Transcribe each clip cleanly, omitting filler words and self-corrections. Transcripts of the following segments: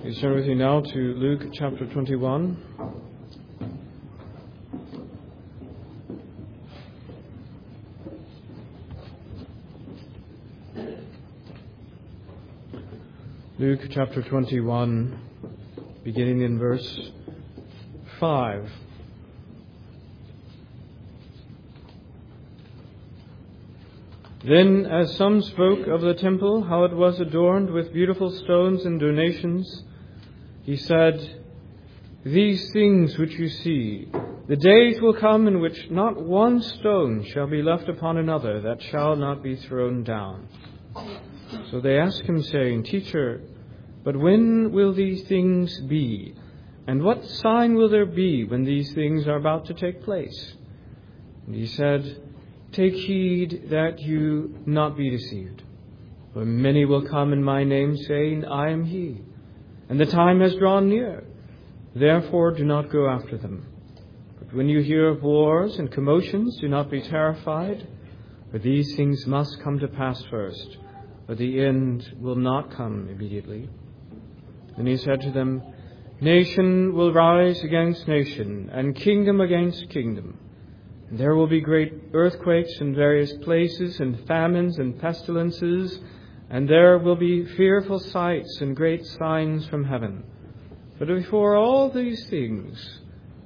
Please turn with me now to Luke chapter 21. Luke chapter 21, beginning in verse 5. Then, as some spoke of the temple, how it was adorned with beautiful stones and donations, he said, "These things which you see, the days will come in which not one stone shall be left upon another that shall not be thrown down." So they asked him, saying, "Teacher, but when will these things be? And what sign will there be when these things are about to take place?" And he said, "Take heed that you not be deceived. For many will come in my name, saying, 'I am he,' and the time has drawn near. Therefore do not go after them. But when you hear of wars and commotions, do not be terrified, for these things must come to pass first, but the end will not come immediately." Then he said to them, "Nation will rise against nation, and kingdom against kingdom. And there will be great earthquakes in various places, and famines and pestilences, and there will be fearful sights and great signs from heaven. But before all these things,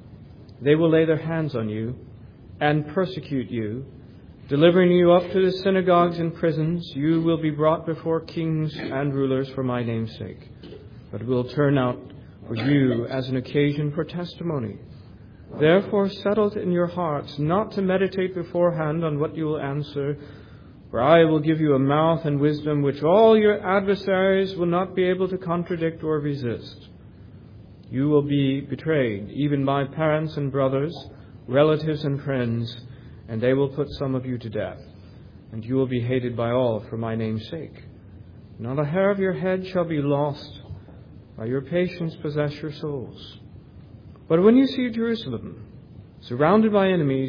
they will lay their hands on you and persecute you, delivering you up to the synagogues and prisons. You will be brought before kings and rulers for my name's sake, but it will turn out for you as an occasion for testimony. Therefore settle it in your hearts not to meditate beforehand on what you will answer, for I will give you a mouth and wisdom which all your adversaries will not be able to contradict or resist. You will be betrayed, even by parents and brothers, relatives and friends, and they will put some of you to death, and you will be hated by all for my name's sake. Not a hair of your head shall be lost. By your patience possess your souls. But when you see Jerusalem surrounded by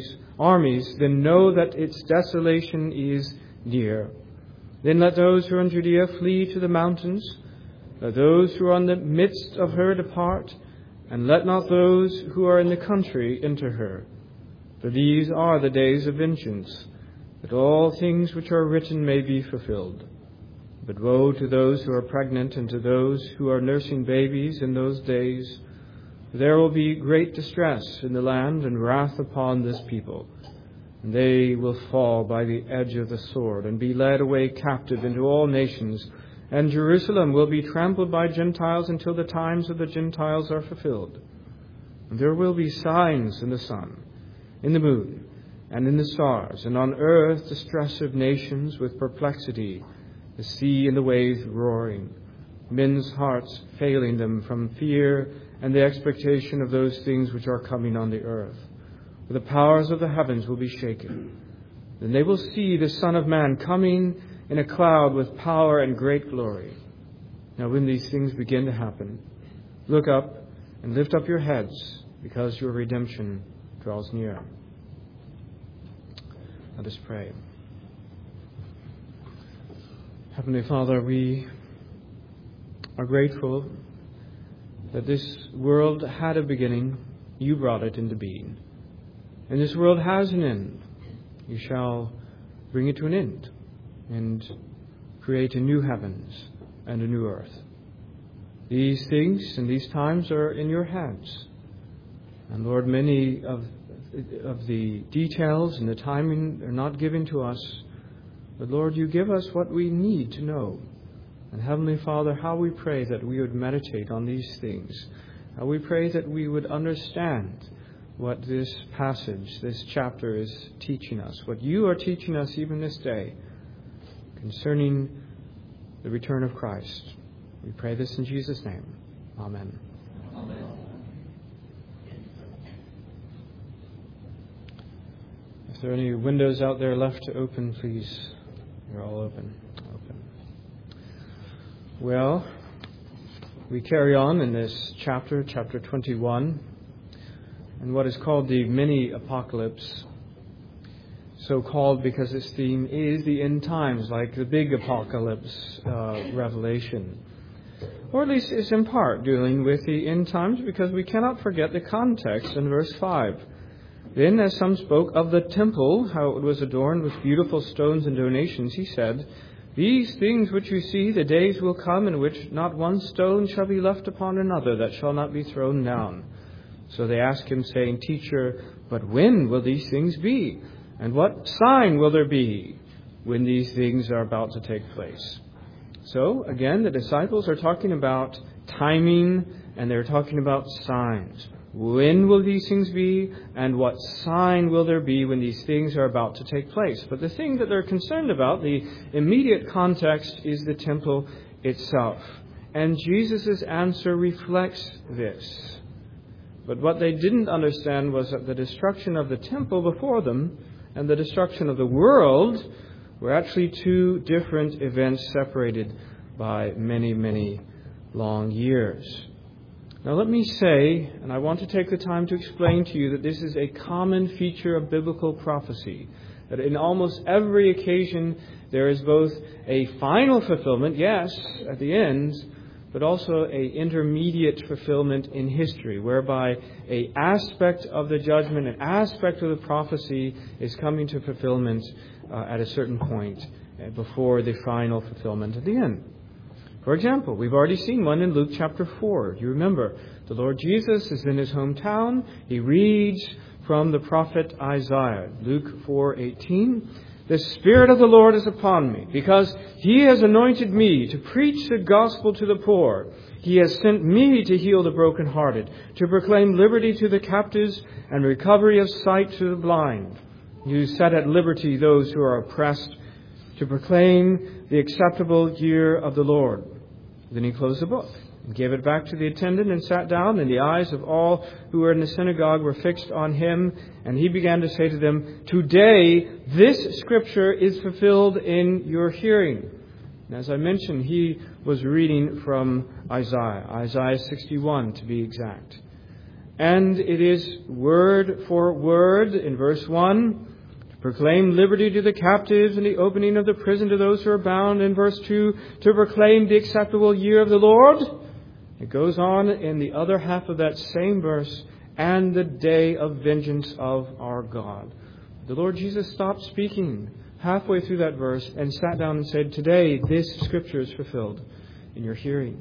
armies, then know that its desolation is near. Then let those who are in Judea flee to the mountains. Let those who are in the midst of her depart, and let not those who are in the country enter her. For these are the days of vengeance, that all things which are written may be fulfilled. But woe to those who are pregnant and to those who are nursing babies in those days. There will be great distress in the land and wrath upon this people. And they will fall by the edge of the sword and be led away captive into all nations. And Jerusalem will be trampled by Gentiles until the times of the Gentiles are fulfilled. And there will be signs in the sun, in the moon, and in the stars, and on earth distress of nations with perplexity, the sea and the waves roaring, men's hearts failing them from fear and the expectation of those things which are coming on the earth. For the powers of the heavens will be shaken. Then they will see the Son of Man coming in a cloud with power and great glory. Now when these things begin to happen, look up and lift up your heads, because your redemption draws near." Let us pray. Heavenly Father, we are grateful that this world had a beginning. You brought it into being. And this world has an end. You shall bring it to an end and create a new heavens and a new earth. These things and these times are in your hands. And Lord, many of the details and the timing are not given to us. But Lord, you give us what we need to know. And Heavenly Father, how we pray that we would meditate on these things. How we pray that we would understand what this passage, this chapter is teaching us. What you are teaching us even this day concerning the return of Christ. We pray this in Jesus' name. Amen. Amen. If there are any windows out there left to open, please. They're all open. Well, we carry on in this chapter 21, and what is called the mini-apocalypse, so called because its theme is the end times, like the big apocalypse, Revelation. or at least is in part dealing with the end times, because we cannot forget the context in verse 5. Then, as some spoke of the temple, how it was adorned with beautiful stones and donations, he said, "These things which you see, the days will come in which not one stone shall be left upon another that shall not be thrown down." So they asked him, saying, "Teacher, but when will these things be? And what sign will there be when these things are about to take place?" So, again, the disciples are talking about timing, and they're talking about signs. When will these things be, and what sign will there be when these things are about to take place? But the thing that they're concerned about, the immediate context, is the temple itself. And Jesus' answer reflects this. But what they didn't understand was that the destruction of the temple before them and the destruction of the world were actually two different events separated by many, many long years. Now let me say, and I want to take the time to explain to you, that this is a common feature of biblical prophecy. That in almost every occasion there is both a final fulfillment, yes, at the end, but also an intermediate fulfillment in history, whereby an aspect of the judgment, an aspect of the prophecy is coming to fulfillment at a certain point before the final fulfillment at the end. For example, we've already seen one in Luke chapter 4. You remember, the Lord Jesus is in his hometown. He reads from the prophet Isaiah, Luke 4:18. "The Spirit of the Lord is upon me, because He has anointed me to preach the gospel to the poor. He has sent me to heal the brokenhearted, to proclaim liberty to the captives and recovery of sight to the blind, to set at liberty those who are oppressed, to proclaim the acceptable year of the Lord." Then he closed the book and gave it back to the attendant and sat down, and the eyes of all who were in the synagogue were fixed on him. And he began to say to them, "Today this scripture is fulfilled in your hearing." And as I mentioned, he was reading from Isaiah 61 to be exact. And it is word for word in verse 1, "Proclaim liberty to the captives and the opening of the prison to those who are bound." In verse 2, "To proclaim the acceptable year of the Lord." It goes on in the other half of that same verse, "and the day of vengeance of our God." The Lord Jesus stopped speaking halfway through that verse and sat down and said, "Today this scripture is fulfilled in your hearing."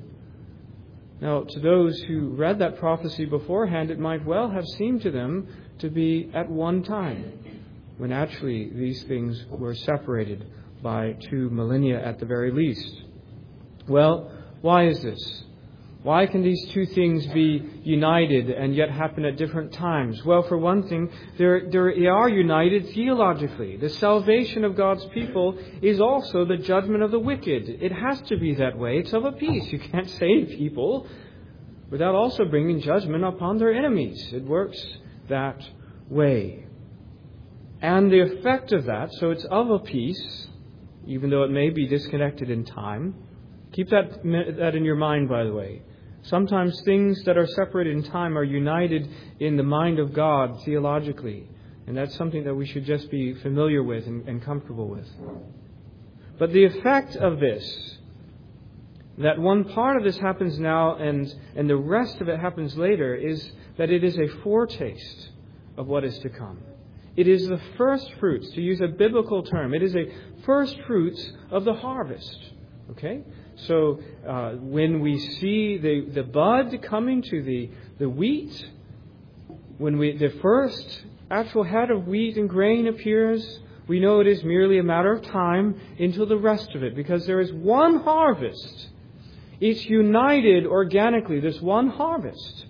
Now, to those who read that prophecy beforehand, it might well have seemed to them to be at one time, when actually these things were separated by 2 millennia at the very least. Well, why is this? Why can these two things be united and yet happen at different times? Well, for one thing, they are united theologically. The salvation of God's people is also the judgment of the wicked. It has to be that way. It's of a piece. You can't save people without also bringing judgment upon their enemies. It works that way. And the effect of that, so it's of a piece, even though it may be disconnected in time. Keep that in your mind, by the way. Sometimes things that are separated in time are united in the mind of God theologically. And that's something that we should just be familiar with and comfortable with. But the effect of this, that one part of this happens now and the rest of it happens later, is that it is a foretaste of what is to come. It is the first fruits, to use a biblical term. It is a first fruits of the harvest. Okay? So when we see the bud coming to the wheat, when the first actual head of wheat and grain appears, we know it is merely a matter of time until the rest of it, because there is one harvest. It's united organically, this one harvest,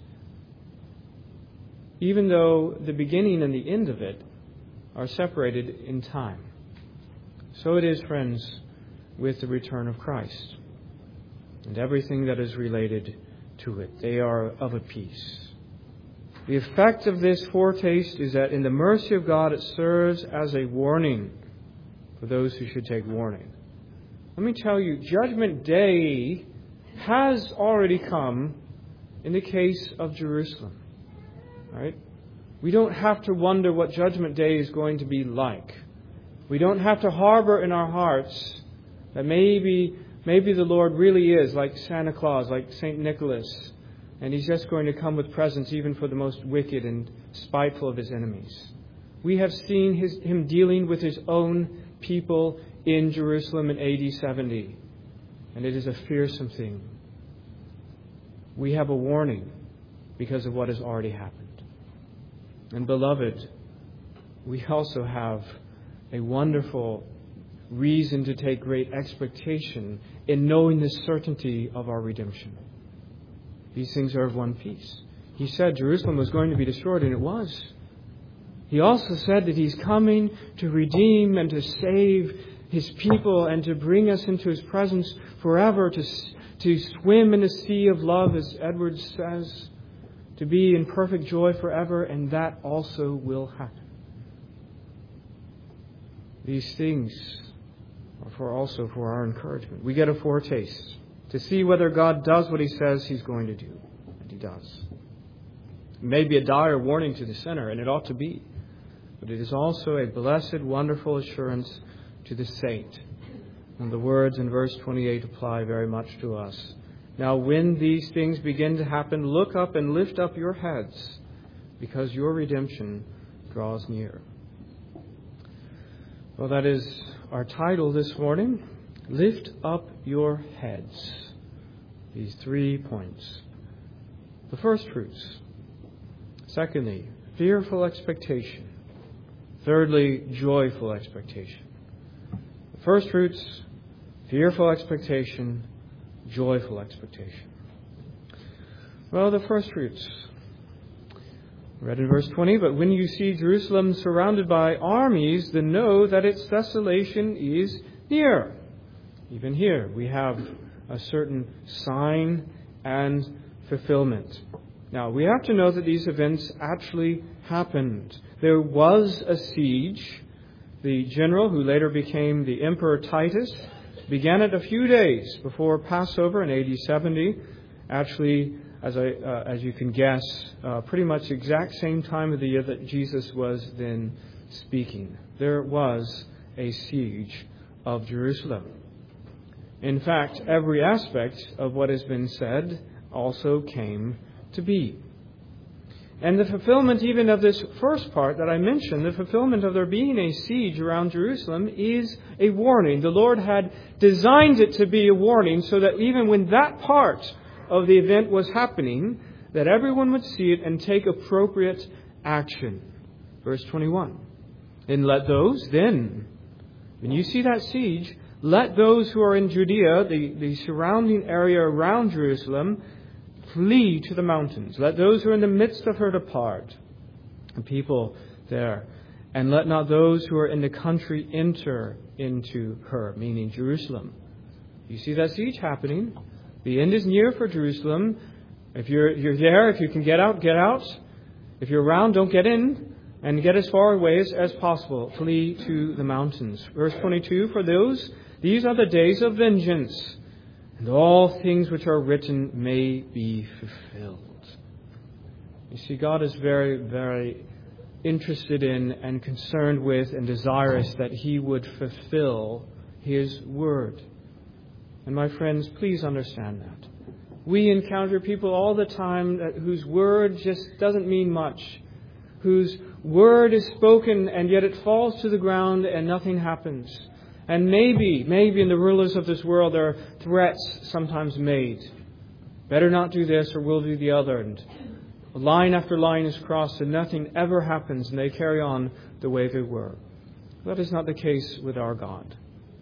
even though the beginning and the end of it are separated in time. So it is, friends, with the return of Christ and everything that is related to it. They are of a piece. The effect of this foretaste is that in the mercy of God it serves as a warning for those who should take warning. Let me tell you, Judgment Day has already come in the case of Jerusalem. Right? We don't have to wonder what Judgment Day is going to be like. We don't have to harbor in our hearts that maybe Maybe the Lord really is like Santa Claus, like St. Nicholas, and He's just going to come with presents even for the most wicked and spiteful of His enemies. We have seen Him dealing with His own people in Jerusalem in AD 70, and it is a fearsome thing. We have a warning because of what has already happened. And beloved, we also have a wonderful reason to take great expectation in knowing the certainty of our redemption. These things are of one piece. He said Jerusalem was going to be destroyed, and it was. He also said that He's coming to redeem and to save His people and to bring us into His presence forever, to swim in a sea of love, as Edwards says, to be in perfect joy forever, and that also will happen. These things are also for our encouragement. We get a foretaste to see whether God does what He says He's going to do. And He does. It may be a dire warning to the sinner, and it ought to be. But it is also a blessed, wonderful assurance to the saint. And the words in verse 28 apply very much to us. Now when these things begin to happen, look up and lift up your heads, because your redemption draws near. Well, that is our title this morning. Lift up your heads. These 3 points. The first fruits. Secondly, fearful expectation. Thirdly, joyful expectation. The first fruits, fearful expectation, joyful expectation. Well, the first fruits. Read in verse 20, but when you see Jerusalem surrounded by armies, then know that its desolation is near. Even here we have a certain sign and fulfillment. Now, we have to know that these events actually happened. There was a siege. The general, who later became the Emperor Titus, began it a few days before Passover in AD 70. Actually, as you can guess, pretty much the exact same time of the year that Jesus was then speaking. There was a siege of Jerusalem. In fact, every aspect of what has been said also came to be. And the fulfillment even of this first part that I mentioned, the fulfillment of there being a siege around Jerusalem, is a warning. The Lord had designed it to be a warning so that even when that part of the event was happening, that everyone would see it and take appropriate action. Verse 21. And let those then, when you see that siege, let those who are in Judea, the surrounding area around Jerusalem, flee to the mountains. Let those who are in the midst of her depart, the people there. And let not those who are in the country enter into her, meaning Jerusalem. You see that siege happening. The end is near for Jerusalem. If you're there, if you can get out, get out. If you're around, don't get in. And get as far away as possible. Flee to the mountains. Verse 22, for these are the days of vengeance, and all things which are written may be fulfilled. You see, God is very, very interested in and concerned with and desirous that He would fulfill His word. And my friends, please understand that. We encounter people all the time whose word just doesn't mean much, whose word is spoken and yet it falls to the ground and nothing happens. And maybe in the rulers of this world there are threats sometimes made. Better not do this or we'll do the other. And line after line is crossed and nothing ever happens and they carry on the way they were. That is not the case with our God.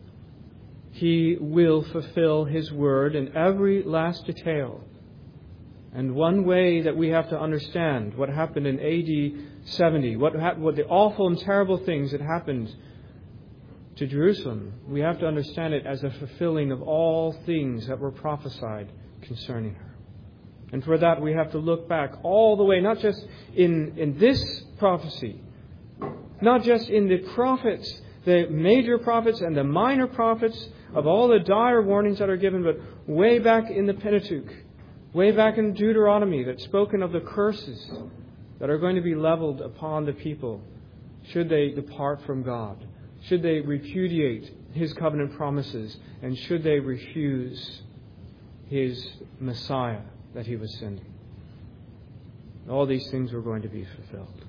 He will fulfill His word in every last detail. And one way that we have to understand what happened in AD 70, what the awful and terrible things that happened to Jerusalem, we have to understand it as a fulfilling of all things that were prophesied concerning her. And for that we have to look back all the way, not just in this prophecy, not just in the prophets, the major prophets and the minor prophets of all the dire warnings that are given, but way back in the Pentateuch, way back in Deuteronomy, that's spoken of the curses that are going to be leveled upon the people should they depart from God, should they repudiate His covenant promises, and should they refuse His Messiah that He was sending. All these things were going to be fulfilled.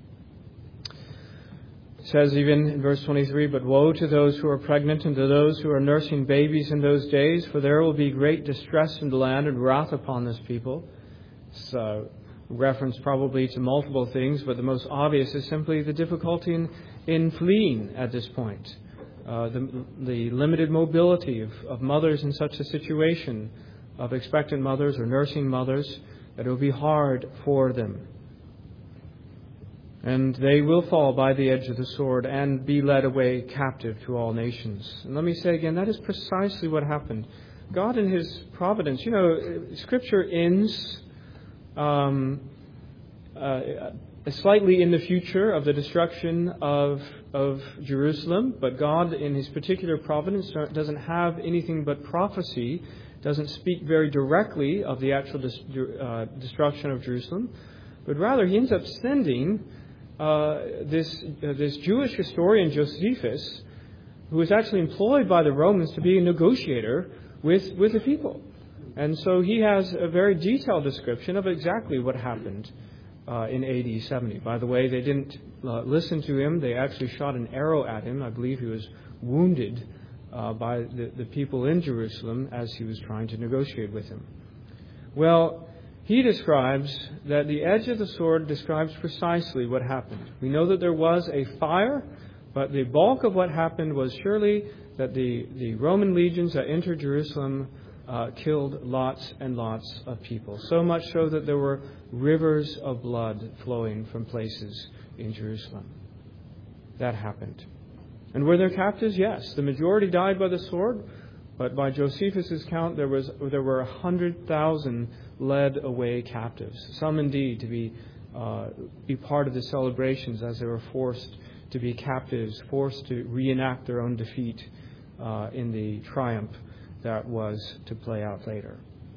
It says even in verse 23, "But woe to those who are pregnant and to those who are nursing babies in those days, for there will be great distress in the land and wrath upon this people." It's a reference probably to multiple things, but the most obvious is simply the difficulty in fleeing at this point. The limited mobility of mothers in such a situation, of expectant mothers or nursing mothers, that it will be hard for them. And they will fall by the edge of the sword and be led away captive to all nations. And let me say again, that is precisely what happened. God in His providence, Scripture ends slightly in the future of the destruction of Jerusalem, but God in His particular providence doesn't have anything but prophecy, doesn't speak very directly of the actual destruction of Jerusalem, but rather He ends up sending this Jewish historian Josephus, who was actually employed by the Romans to be a negotiator with the people. And so he has a very detailed description of exactly what happened in AD 70. By the way, they didn't listen to him. They actually shot an arrow at him. I believe he was wounded by the people in Jerusalem as he was trying to negotiate with him. Well, he describes that the edge of the sword describes precisely what happened. We know that there was a fire, but the bulk of what happened was surely that the Roman legions that entered Jerusalem killed lots and lots of people. So much so that there were rivers of blood flowing from places in Jerusalem. That happened. And were there captives? Yes. The majority died by the sword, but by Josephus' count, there were 100,000 led away captives. Some indeed to be part of the celebrations as they were forced to be captives, forced to reenact their own defeat in the triumph that was to play out later.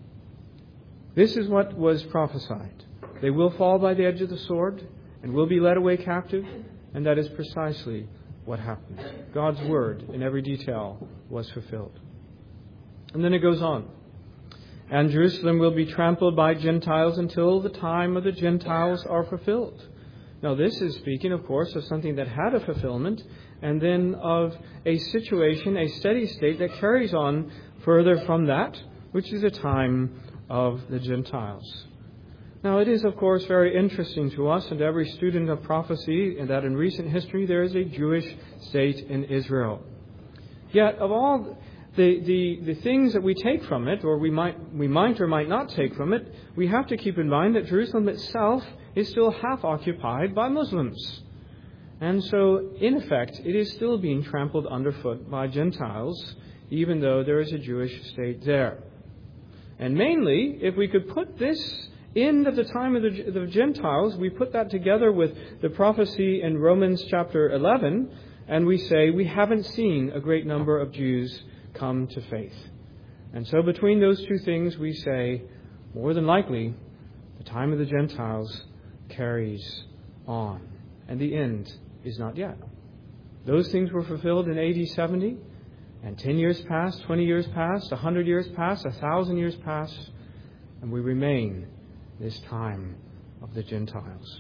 This is what was prophesied. They will fall by the edge of the sword and will be led away captive, and that is precisely what happened. God's word in every detail was fulfilled. And then it goes on. And Jerusalem will be trampled by Gentiles until the time of the Gentiles are fulfilled. Now this is speaking, of course, of something that had a fulfillment, and then of a situation, a steady state that carries on further from that, which is a time of the Gentiles. Now it is, of course, very interesting to us and to every student of prophecy that in recent history there is a Jewish state in Israel. Yet of all the things that we take from it, or we might or might not take from it, we have to keep in mind that Jerusalem itself is still half occupied by Muslims. And so, in effect, it is still being trampled underfoot by Gentiles, even though there is a Jewish state there. And mainly, if we could put this end of the time of the Gentiles, we put that together with the prophecy in Romans chapter 11, and we say we haven't seen a great number of Jews come to faith. And so between those two things, we say, more than likely, the time of the Gentiles carries on, and the end is not yet. Those things were fulfilled in AD 70, and 10 years passed, 20 years passed, 100 years passed, 1,000 years passed, and we remain this time of the Gentiles.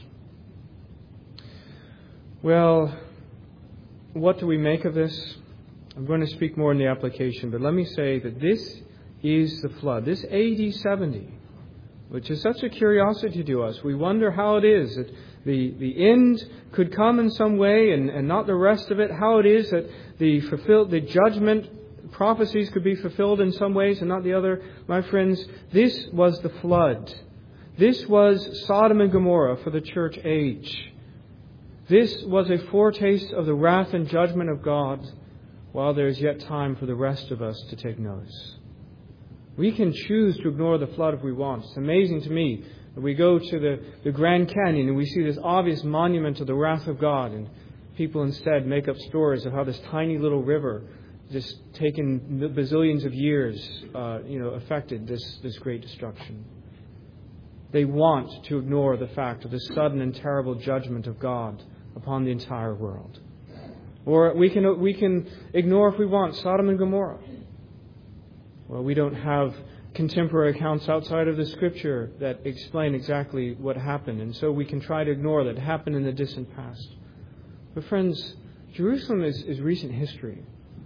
Well, what do we make of this? I'm going to speak more in the application, but let me say that this is the flood. This AD 70, which is such a curiosity to us. We wonder how it is that the end could come in some way and not the rest of it. How it is that the judgment prophecies could be fulfilled in some ways and not the other. My friends, this was the flood. This was Sodom and Gomorrah for the church age. This was a foretaste of the wrath and judgment of God, while there is yet time for the rest of us to take notice. We can choose to ignore the flood if we want. It's amazing to me that we go to the Grand Canyon and we see this obvious monument of the wrath of God, and people instead make up stories of how this tiny little river, just taken bazillions of years, affected this great destruction. They want to ignore the fact of the sudden and terrible judgment of God upon the entire world. Or we can ignore, if we want, Sodom and Gomorrah. Well, we don't have contemporary accounts outside of the Scripture that explain exactly what happened, and so we can try to ignore that it happened in the distant past. But friends, Jerusalem is recent history.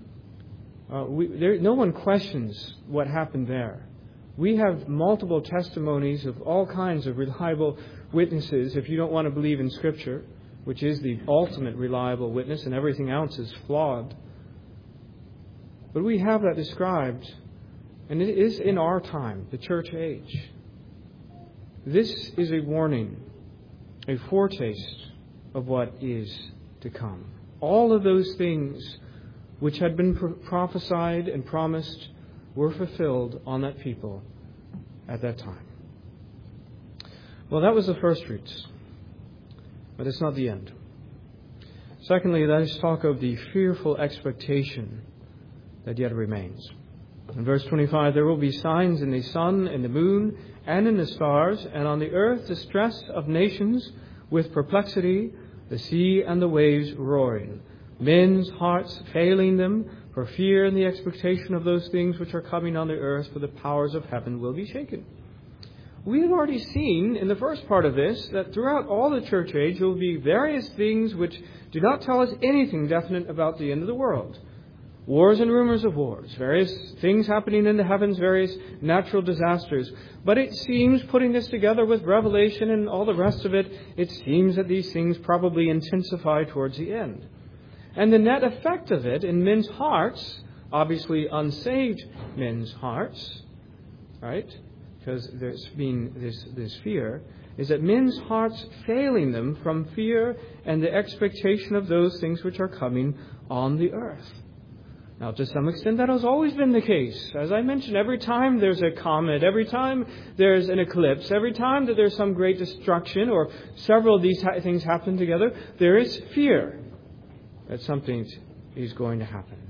No one questions what happened there. We have multiple testimonies of all kinds of reliable witnesses, if you don't want to believe in Scripture, which is the ultimate reliable witness, and everything else is flawed. But we have that described, and it is in our time, the church age. This is a warning, a foretaste of what is to come. All of those things which had been prophesied and promised were fulfilled on that people at that time. Well, that was the first fruits. But it's not the end. Secondly, let us talk of the fearful expectation that yet remains. In verse 25, there will be signs in the sun, in the moon, and in the stars, and on the earth distress of nations with perplexity, the sea and the waves roaring, men's hearts failing them for fear and the expectation of those things which are coming on the earth, for the powers of heaven will be shaken. We have already seen in the first part of this that throughout all the church age there will be various things which do not tell us anything definite about the end of the world. Wars and rumors of wars, various things happening in the heavens, various natural disasters. But it seems, putting this together with Revelation and all the rest of it, it seems that these things probably intensify towards the end. And the net effect of it in men's hearts, obviously unsaved men's hearts, right? Because there's been this fear, is that men's hearts failing them from fear and the expectation of those things which are coming on the earth. Now, to some extent, that has always been the case. As I mentioned, every time there's a comet, every time there's an eclipse, every time that there's some great destruction or several of these things happen together, there is fear that something is going to happen.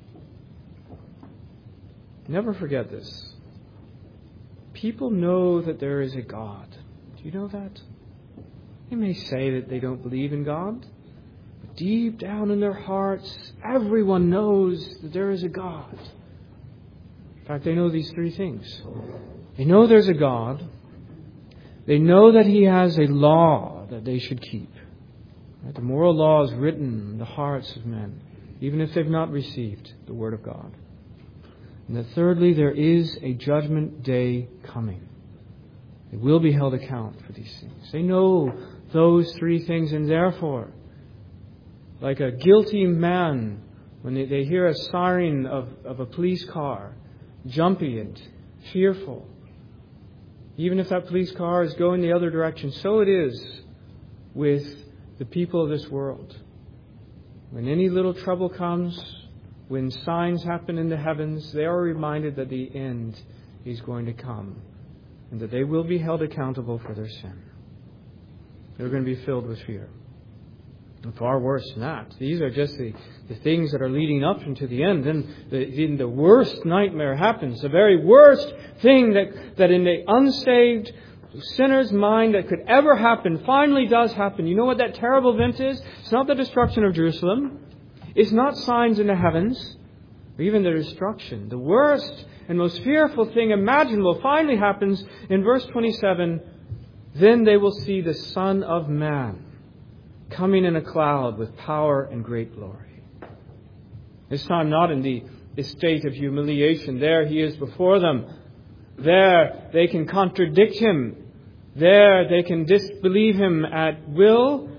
Never forget this. People know that there is a God. Do you know that? They may say that they don't believe in God, but deep down in their hearts, everyone knows that there is a God. In fact, they know these three things. They know there's a God. They know that He has a law that they should keep. Right? The moral law is written in the hearts of men, even if they've not received the Word of God. And that thirdly, there is a judgment day coming. They will be held account for these things. They know those three things, and therefore, like a guilty man, when they hear a siren of a police car, jumpy and fearful, even if that police car is going the other direction, so it is with the people of this world. When any little trouble comes, when signs happen in the heavens, they are reminded that the end is going to come and that they will be held accountable for their sin. They're going to be filled with fear. And far worse than that. These are just the things that are leading up into the end. Then the worst nightmare happens. The very worst thing that in the unsaved sinner's mind that could ever happen finally does happen. You know what that terrible event is? It's not the destruction of Jerusalem. It's not signs in the heavens, or even the destruction. The worst and most fearful thing imaginable finally happens in verse 27. Then they will see the Son of Man coming in a cloud with power and great glory. This time not in the estate of humiliation. There He is before them. There they can contradict Him. There they can disbelieve Him at will.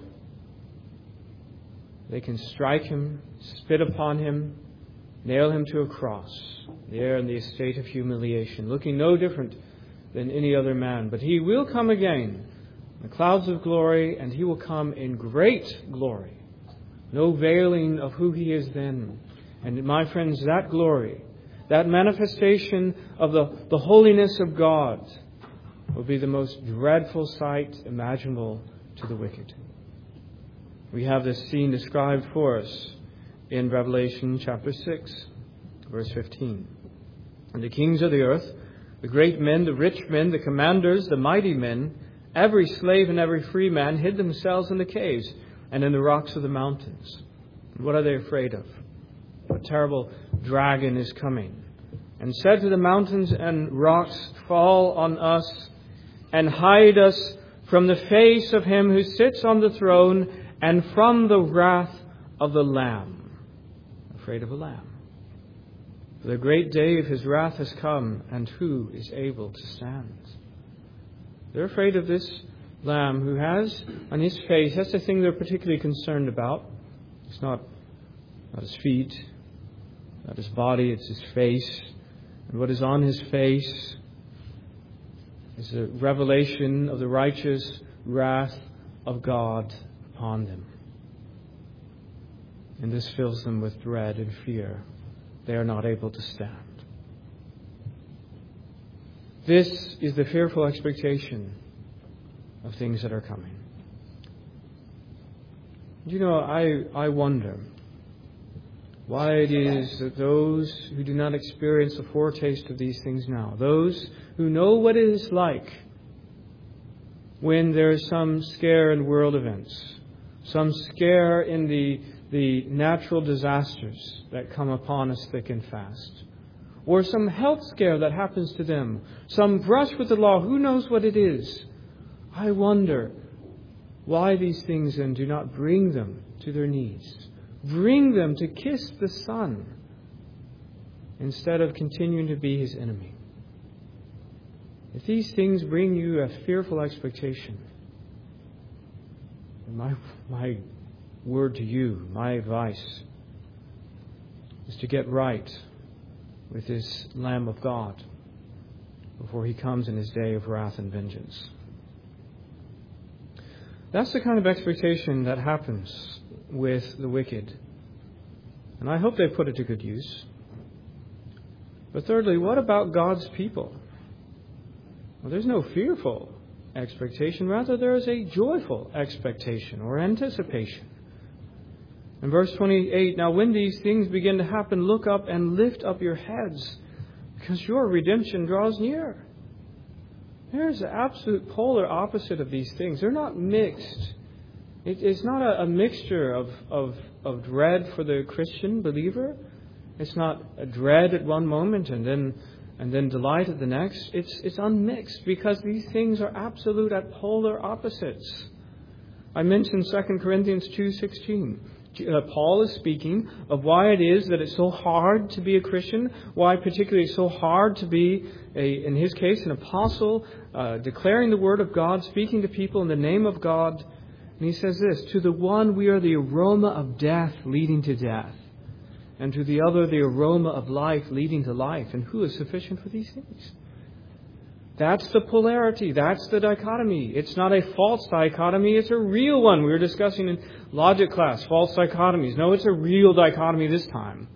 They can strike Him, spit upon Him, nail Him to a cross, there in the estate of humiliation, looking no different than any other man. But He will come again, in the clouds of glory, and He will come in great glory. No veiling of who He is then. And my friends, that glory, that manifestation of the holiness of God will be the most dreadful sight imaginable to the wicked. We have this scene described for us in Revelation chapter 6, verse 15. And the kings of the earth, the great men, the rich men, the commanders, the mighty men, every slave and every free man hid themselves in the caves and in the rocks of the mountains. What are they afraid of? A terrible dragon is coming. And said to the mountains and rocks, fall on us and hide us from the face of him who sits on the throne and from the wrath of the Lamb. Afraid of a lamb. For the great day of his wrath has come, and who is able to stand? They're afraid of this lamb who has on his face, that's the thing they're particularly concerned about. It's not his feet, not his body, it's his face. And what is on his face is a revelation of the righteous wrath of God upon them. And this fills them with dread and fear. They are not able to stand. This is the fearful expectation of things that are coming. You know, I wonder why it is that those who do not experience a foretaste of these things now, those who know what it is like when there is some scare in world events, some scare in the natural disasters that come upon us thick and fast, or some health scare that happens to them, some brush with the law, who knows what it is. I wonder why these things then do not bring them to their knees. Bring them to kiss the Son instead of continuing to be his enemy. If these things bring you a fearful expectation, my word to you, my advice, is to get right with this Lamb of God before he comes in his day of wrath and vengeance. That's the kind of expectation that happens with the wicked. And I hope they put it to good use. But thirdly, what about God's people? Well, there's no fearful expectation. Rather, there is a joyful expectation or anticipation. In verse 28, now when these things begin to happen, look up and lift up your heads, because your redemption draws near. There's the absolute polar opposite of these things. They're not mixed. It's not a mixture of dread for the Christian believer. It's not a dread at one moment and then delight at the next. It's unmixed, because these things are absolute at polar opposites. I mentioned 2 Corinthians 2:16. Paul is speaking of why it is that it's so hard to be a Christian, why particularly it's so hard to be, in his case, an apostle, declaring the word of God, speaking to people in the name of God. And he says this, to the one we are the aroma of death leading to death, and to the other the aroma of life leading to life. And who is sufficient for these things? That's the polarity. That's the dichotomy. It's not a false dichotomy. It's a real one. We were discussing in logic class, false dichotomies. No, it's a real dichotomy this time.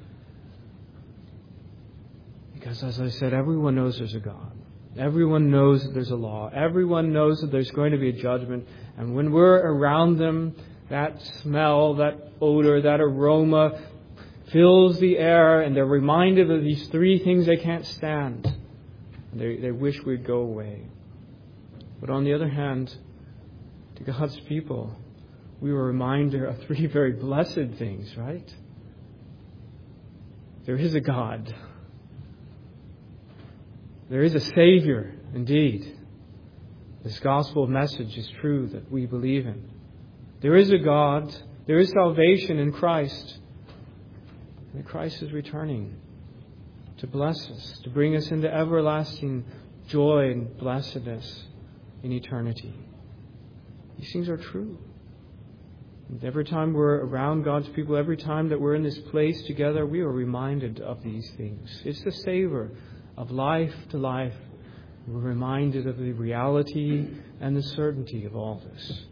Because as I said, everyone knows there's a God. Everyone knows that there's a law. Everyone knows that there's going to be a judgment. And when we're around them, that smell, that odor, that aroma fills the air, and they're reminded of these three things they can't stand. They wish we'd go away. But on the other hand, to God's people, we were reminded of three very blessed things, right? There is a God. There is a Savior, indeed. This gospel message is true that we believe in. There is a God. There is salvation in Christ. And Christ is returning to bless us, to bring us into everlasting joy and blessedness in eternity. These things are true. And every time we're around God's people, every time that we're in this place together, we are reminded of these things. It's the savor of life to life. We're reminded of the reality and the certainty of all this.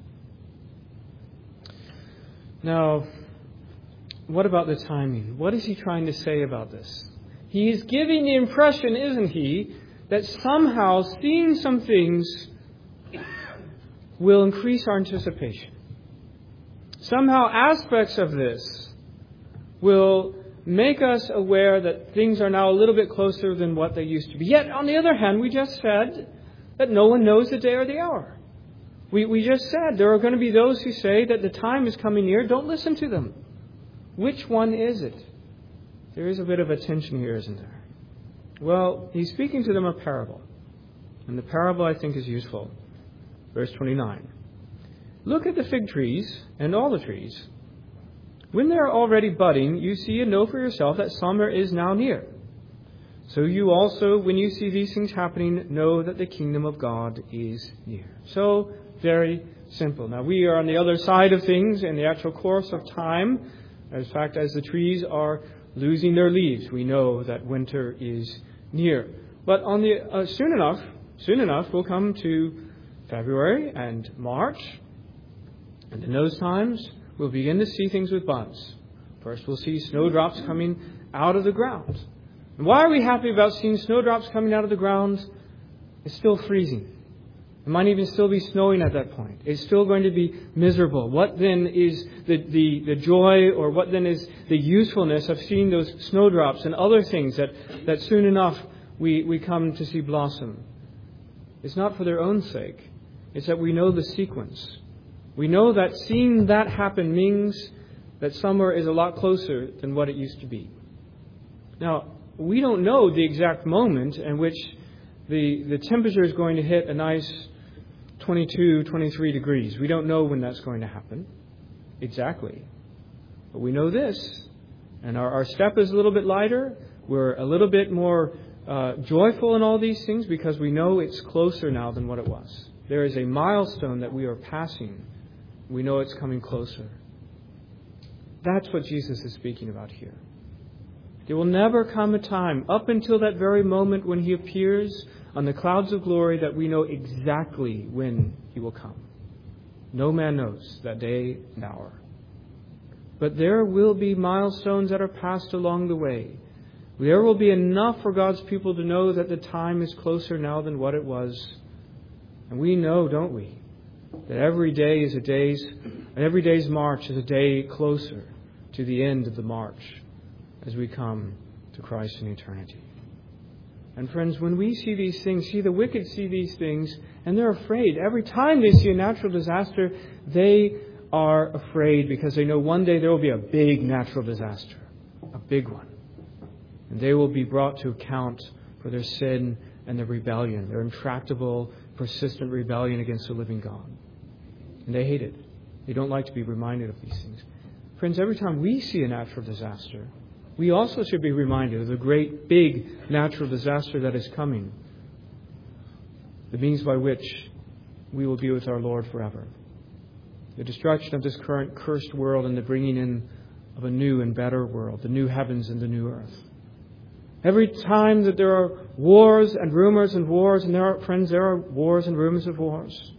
Now, what about the timing? What is he trying to say about this? He's giving the impression, isn't he, that somehow seeing some things will increase our anticipation. Somehow aspects of this will make us aware that things are now a little bit closer than what they used to be. Yet, on the other hand, we just said that no one knows the day or the hour. We just said there are going to be those who say that the time is coming near. Don't listen to them. Which one is it? There is a bit of a tension here, isn't there? Well, he's speaking to them a parable. And the parable, I think, is useful. Verse 29. Look at the fig trees and all the trees. When they are already budding, you see and know for yourself that summer is now near. So you also, when you see these things happening, know that the kingdom of God is near. So, very simple. Now, we are on the other side of things in the actual course of time. In fact, as the trees are losing their leaves, we know that winter is near. But on the soon enough, we'll come to February and March. And in those times, we'll begin to see things with buds. First, we'll see snowdrops coming out of the ground. And why are we happy about seeing snowdrops coming out of the ground? It's still freezing. It might even still be snowing at that point. It's still going to be miserable. What then is the joy, or what then is the usefulness of seeing those snowdrops and other things that soon enough we come to see blossom? It's not for their own sake. It's that we know the sequence. We know that seeing that happen means that summer is a lot closer than what it used to be. Now, we don't know the exact moment in which the temperature is going to hit a nice 22, 23 degrees. We don't know when that's going to happen exactly. But we know this. And our step is a little bit lighter. We're a little bit more joyful in all these things because we know it's closer now than what it was. There is a milestone that we are passing. We know it's coming closer. That's what Jesus is speaking about here. There will never come a time, up until that very moment when He appears on the clouds of glory, that we know exactly when He will come. No man knows that day and hour. But there will be milestones that are passed along the way. There will be enough for God's people to know that the time is closer now than what it was. And we know, don't we, that every day's march is a day closer to the end of the march as we come to Christ in eternity. And friends, when we see these things, the wicked see these things, and they're afraid. Every time they see a natural disaster, they are afraid because they know one day there will be a big natural disaster, a big one. And they will be brought to account for their sin and their rebellion, their intractable, persistent rebellion against the living God. And they hate it. They don't like to be reminded of these things. Friends, every time we see a natural disaster, we also should be reminded of the great, big natural disaster that is coming, the means by which we will be with our Lord forever. The destruction of this current cursed world and the bringing in of a new and better world, the new heavens and the new earth. Every time that there are wars and rumors and wars, and there are wars and rumors of wars,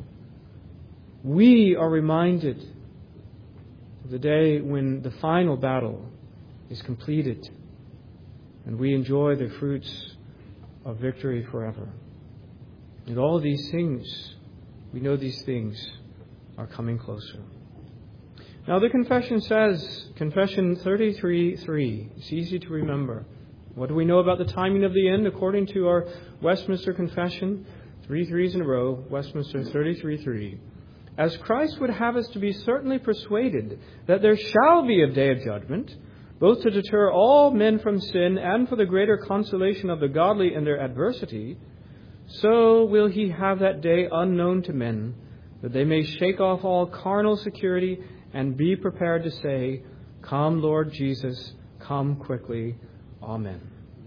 we are reminded of the day when the final battle is completed and we enjoy the fruits of victory forever. And all these things, we know these things are coming closer. Now the confession says, Confession 33:3, it's easy to remember. What do we know about the timing of the end according to our Westminster Confession? 3 threes in a row, Westminster 33:3. As Christ would have us to be certainly persuaded that there shall be a day of judgment, both to deter all men from sin and for the greater consolation of the godly in their adversity, so will He have that day unknown to men, that they may shake off all carnal security and be prepared to say, Come, Lord Jesus, come quickly. Amen.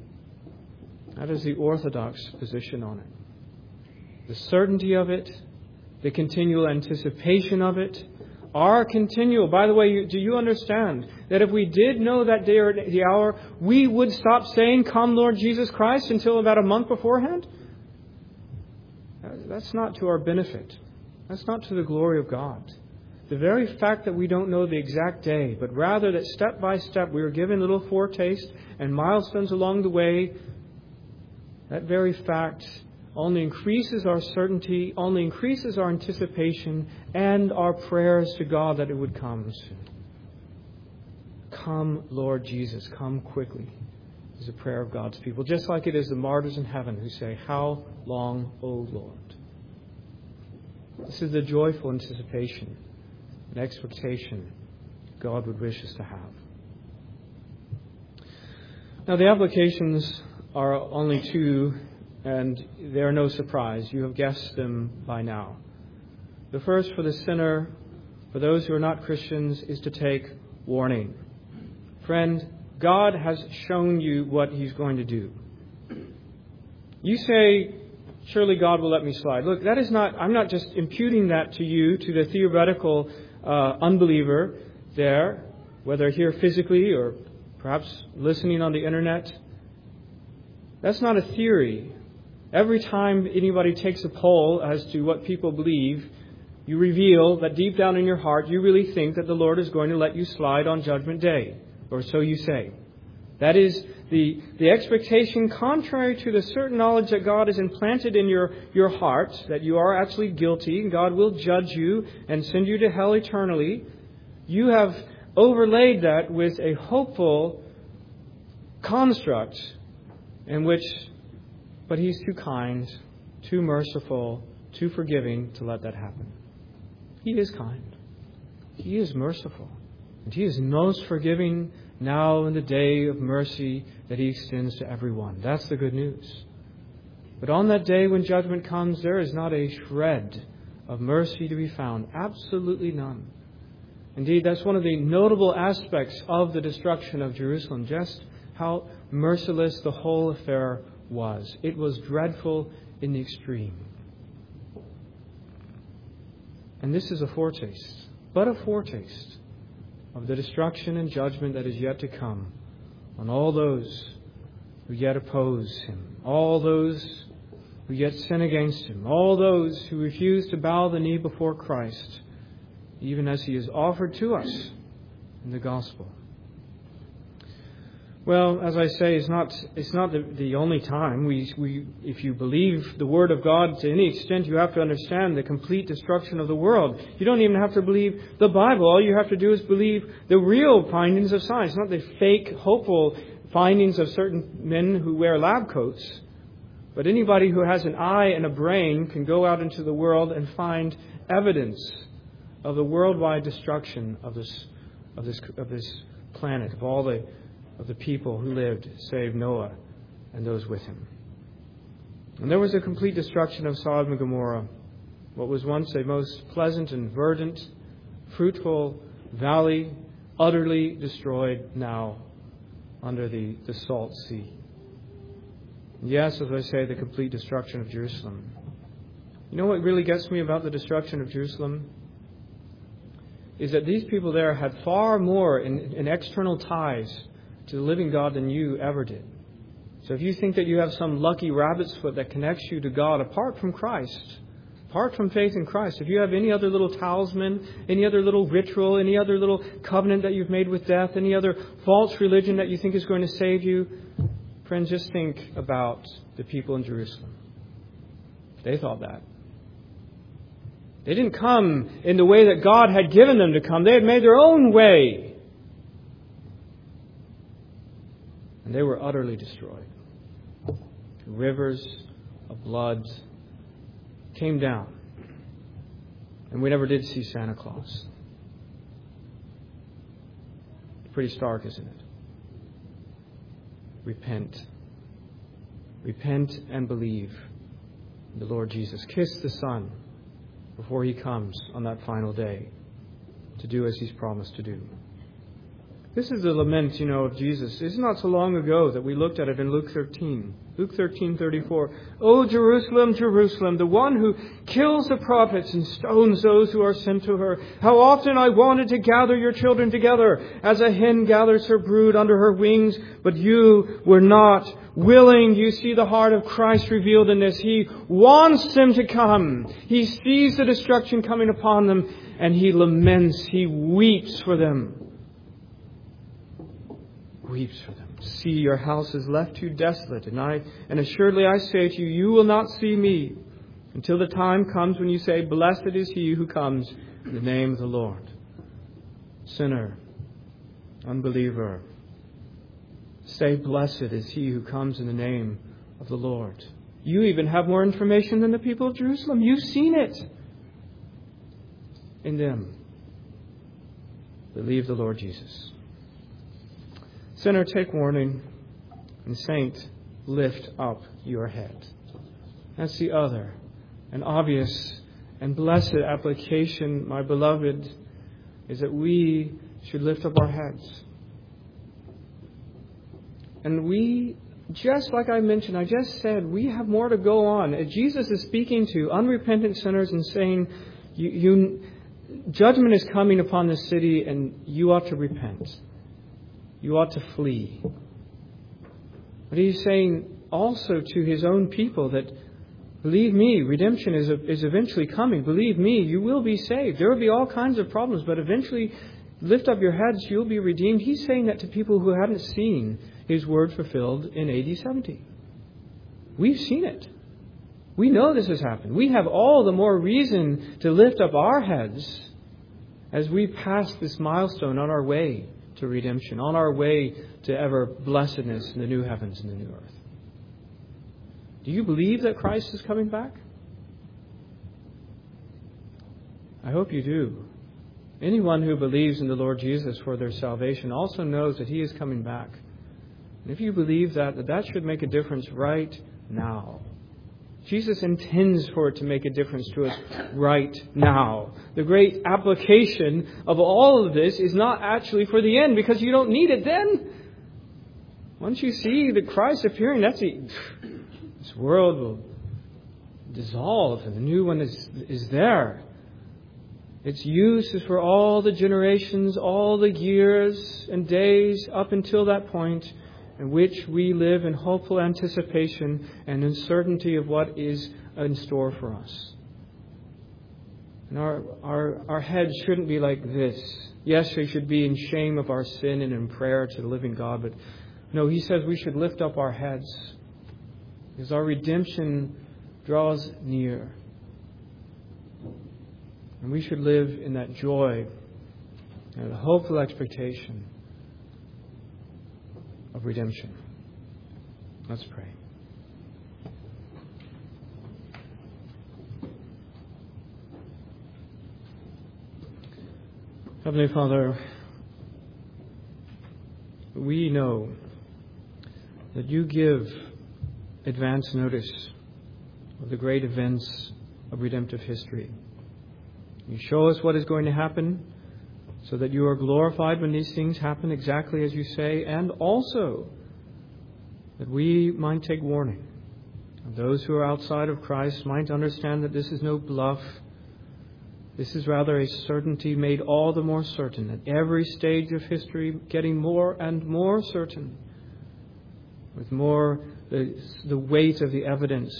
That is the orthodox position on it. The certainty of it, the continual anticipation of it, our continual. By the way, do you understand that if we did know that day or the hour, we would stop saying, Come, Lord Jesus Christ, until about a month beforehand? That's not to our benefit. That's not to the glory of God. The very fact that we don't know the exact day, but rather that step by step we are given little foretaste and milestones along the way, that very fact only increases our certainty, only increases our anticipation and our prayers to God that it would come soon. Come, Lord Jesus, come quickly, is a prayer of God's people. Just like it is the martyrs in heaven who say, How long, O Lord? This is the joyful anticipation and expectation God would wish us to have. Now, the applications are only two, and they are no surprise. You have guessed them by now. The first, for the sinner, for those who are not Christians, is to take warning. Friend, God has shown you what He's going to do. You say, surely God will let me slide. Look, that is not, I'm not just imputing that to you, to the theoretical unbeliever there, whether here physically or perhaps listening on the internet. That's not a theory. Every time anybody takes a poll as to what people believe, you reveal that deep down in your heart you really think that the Lord is going to let you slide on Judgment Day, or so you say. That is the expectation contrary to the certain knowledge that God has implanted in your heart, that you are actually guilty and God will judge you and send you to hell eternally. You have overlaid that with a hopeful construct in which, but He's too kind, too merciful, too forgiving to let that happen. He is kind. He is merciful. And He is most forgiving now in the day of mercy that He extends to everyone. That's the good news. But on that day when judgment comes, there is not a shred of mercy to be found. Absolutely none. Indeed, that's one of the notable aspects of the destruction of Jerusalem, just how merciless the whole affair was. It was dreadful in the extreme. And this is a foretaste, but a foretaste of the destruction and judgment that is yet to come on all those who yet oppose Him, all those who yet sin against Him, all those who refuse to bow the knee before Christ, even as He is offered to us in the gospel. Well, as I say, it's not the only time. If you believe the Word of God to any extent, you have to understand the complete destruction of the world. You don't even have to believe the Bible. All you have to do is believe the real findings of science, not the fake, hopeful findings of certain men who wear lab coats. But anybody who has an eye and a brain can go out into the world and find evidence of the worldwide destruction of this planet, of all the people who lived, save Noah and those with him. And there was a complete destruction of Sodom and Gomorrah, what was once a most pleasant and verdant, fruitful valley, utterly destroyed now under the salt sea. And yes, as I say, the complete destruction of Jerusalem. You know what really gets me about the destruction of Jerusalem? Is that these people there had far more in external ties to the living God than you ever did. So if you think that you have some lucky rabbit's foot that connects you to God apart from Christ, apart from faith in Christ, if you have any other little talisman, any other little ritual, any other little covenant that you've made with death, any other false religion that you think is going to save you, friends, just think about the people in Jerusalem. They thought that. They didn't come in the way that God had given them to come. They had made their own way. And they were utterly destroyed. Rivers of blood came down. And we never did see Santa Claus. Pretty stark, isn't it? Repent. Repent and believe in the Lord Jesus. Kiss the Son before He comes on that final day to do as He's promised to do. This is the lament, of Jesus. It's not so long ago that we looked at it in Luke 13. Luke 13:34. O Jerusalem, Jerusalem, the one who kills the prophets and stones those who are sent to her. How often I wanted to gather your children together as a hen gathers her brood under her wings, but you were not willing. You see the heart of Christ revealed in this. He wants them to come. He sees the destruction coming upon them, and He laments. He weeps for them. Weeps for them. See, your house is left you desolate, and assuredly I say to you, you will not see me until the time comes when you say, blessed is he who comes in the name of the Lord. Sinner, unbeliever, say, blessed is he who comes in the name of the Lord. You even have more information than the people of Jerusalem. You've seen it in them. Believe the Lord Jesus. Sinner, take warning. And saint, lift up your head. That's the other, an obvious and blessed application, my beloved, is that we should lift up our heads. And we, just like I mentioned, I just said, we have more to go on. Jesus is speaking to unrepentant sinners and saying, judgment is coming upon this city and you ought to repent. You ought to flee. But he's saying also to his own people that, believe me, redemption is eventually coming. Believe me, you will be saved. There will be all kinds of problems, but eventually, lift up your heads, you'll be redeemed. He's saying that to people who hadn't seen his word fulfilled in AD 70. We've seen it. We know this has happened. We have all the more reason to lift up our heads as we pass this milestone on our way to redemption, on our way to ever blessedness in the new heavens and the new earth. Do you believe that Christ is coming back? I hope you do. Anyone who believes in the Lord Jesus for their salvation also knows that He is coming back. And if you believe that should make a difference right now. Jesus intends for it to make a difference to us right now. The great application of all of this is not actually for the end, because you don't need it then. Once you see the Christ appearing, this world will dissolve and the new one is there. Its use is for all the generations, all the years and days up until that point in which we live in hopeful anticipation and uncertainty of what is in store for us. And our heads shouldn't be like this. Yes, they should be in shame of our sin and in prayer to the living God, but no, he says we should lift up our heads because our redemption draws near. And we should live in that joy and the hopeful expectation of redemption. Let's pray. Heavenly Father, we know that you give advance notice of the great events of redemptive history. You show us what is going to happen so that you are glorified when these things happen exactly as you say, and also that we might take warning. And those who are outside of Christ might understand that this is no bluff. This is rather a certainty made all the more certain at every stage of history, getting more and more certain, with more the weight of the evidence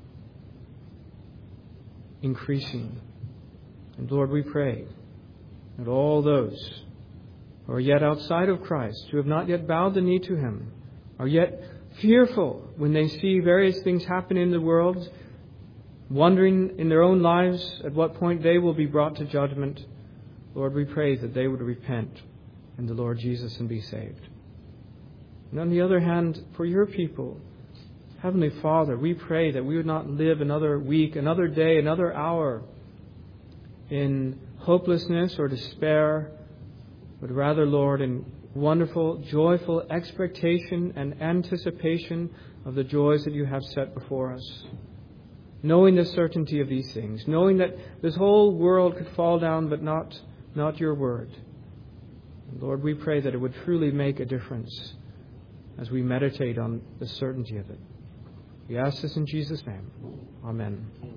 increasing. And Lord, we pray that all those who are yet outside of Christ, who have not yet bowed the knee to Him, are yet fearful when they see various things happen in the world, wondering in their own lives at what point they will be brought to judgment. Lord, we pray that they would repent in the Lord Jesus and be saved. And on the other hand, for your people, Heavenly Father, we pray that we would not live another week, another day, another hour in hopelessness or despair, but rather, Lord, in wonderful, joyful expectation and anticipation of the joys that you have set before us. Knowing the certainty of these things, knowing that this whole world could fall down, but not your word. And Lord, we pray that it would truly make a difference as we meditate on the certainty of it. We ask this in Jesus' name. Amen.